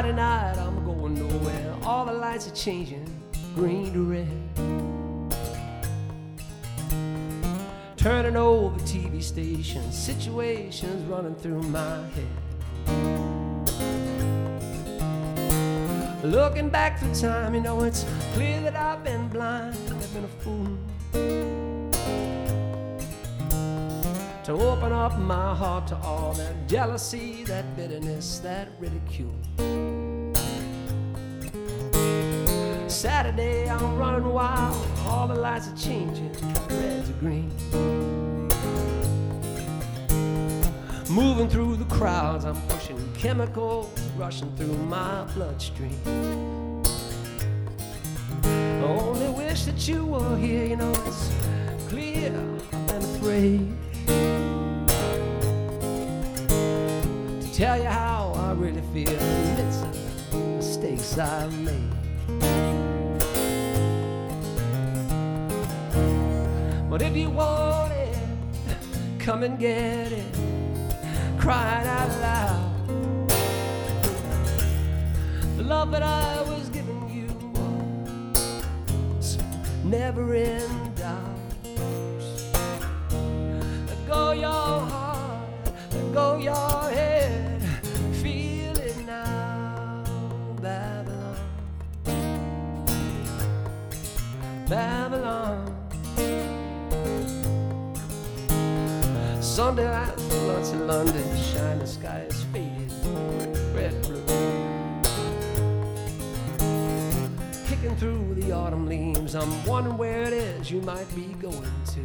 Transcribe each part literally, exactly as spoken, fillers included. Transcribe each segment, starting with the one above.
Friday night, I'm going nowhere. All the lights are changing, green to red. Turning over T V stations, situations running through my head. Looking back through time, you know it's clear that I've been blind. I've been a fool to open up my heart to all that jealousy, that bitterness, that ridicule. Saturday, I'm running wild. All the lights are changing, red to green. Moving through the crowds, I'm pushing chemicals, rushing through my bloodstream. I only wish that you were here, you know it's clear I've been afraid to tell you how I really feel amidst the mistakes I've made. But if you want it, come and get it, crying out loud. The love that I was giving you was never in doubt. Let go your heart, let go your head, feel it now, Babylon, Babylon. Sunday night, lunch in London, shining sky is faded, red blue. Kicking through the autumn leaves, I'm wondering where it is you might be going to.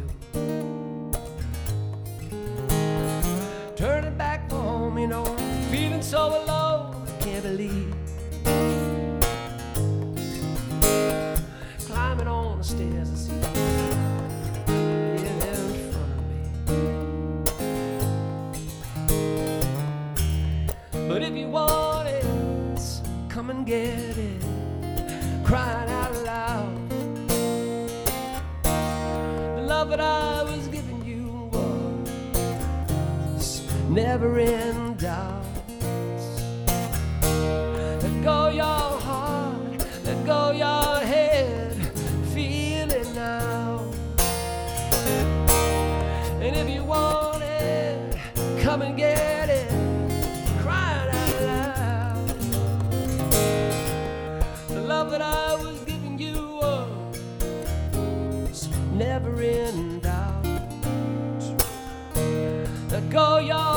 Turning back for home, you know, feeling so alone, I can't believe. Climbing on the stairs, I see you in front of me. But if you want it, come and get it, crying out loud. The love that I was giving you was never in doubt. Let go your heart, let go your head, feel it now. And if you want it, come and get it, crying out loud. The love that I was giving you was never in doubt. Let go your